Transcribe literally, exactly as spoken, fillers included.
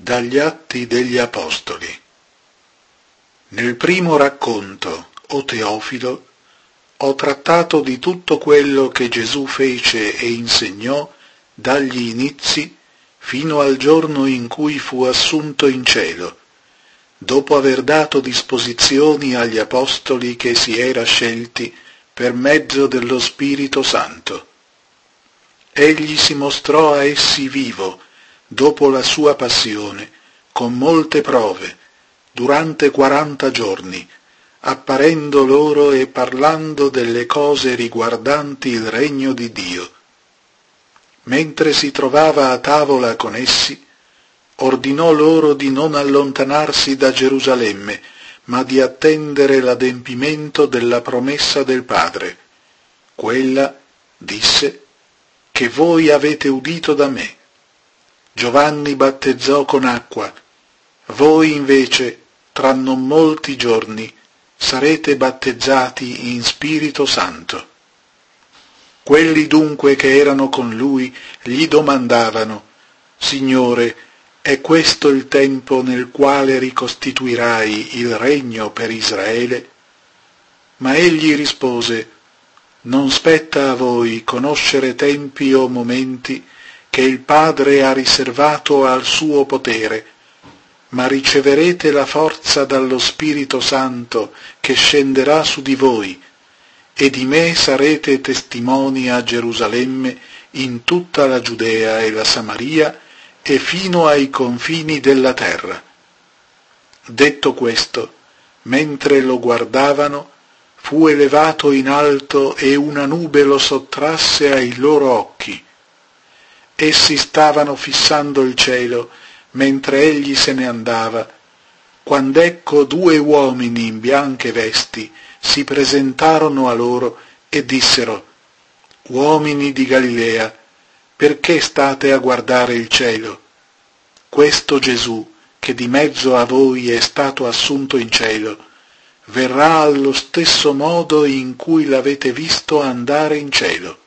Dagli Atti degli Apostoli. Nel primo racconto, o Teofilo, ho trattato di tutto quello che Gesù fece e insegnò dagli inizi fino al giorno in cui fu assunto in cielo, dopo aver dato disposizioni agli apostoli che si era scelti per mezzo dello Spirito Santo. Egli si mostrò a essi vivo, dopo la sua passione, con molte prove, durante quaranta giorni, apparendo loro e parlando delle cose riguardanti il regno di Dio. Mentre si trovava a tavola con essi, ordinò loro di non allontanarsi da Gerusalemme, ma di attendere l'adempimento della promessa del Padre. Quella, disse, che voi avete udito da me. Giovanni battezzò con acqua, voi invece, tra non molti giorni, sarete battezzati in Spirito Santo. Quelli dunque che erano con lui gli domandavano, Signore, è questo il tempo nel quale ricostituirai il regno per Israele? Ma egli rispose, non spetta a voi conoscere tempi o momenti che il Padre ha riservato al suo potere, ma riceverete la forza dallo Spirito Santo che scenderà su di voi, e di me sarete testimoni a Gerusalemme, in tutta la Giudea e la Samaria, e fino ai confini della terra. Detto questo, mentre lo guardavano, fu elevato in alto e una nube lo sottrasse ai loro occhi. Essi stavano fissando il cielo, mentre egli se ne andava, quand'ecco due uomini in bianche vesti si presentarono a loro e dissero, «Uomini di Galilea, perché state a guardare il cielo? Questo Gesù, che di mezzo a voi è stato assunto in cielo, verrà allo stesso modo in cui l'avete visto andare in cielo».